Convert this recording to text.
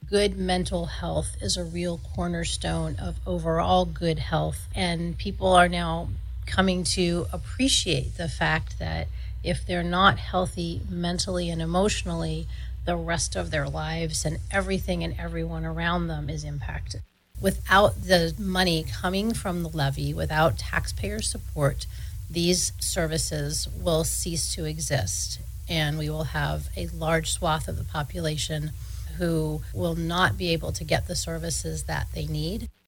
Good mental health is a real cornerstone of overall good health. And people are now coming to appreciate the fact that if they're not healthy mentally and emotionally, the rest of their lives and everything and everyone around them is impacted. Without the money coming from the levy, without taxpayer support, these services will cease to exist. And we will have a large swath of the population who will not be able to get the services that they need.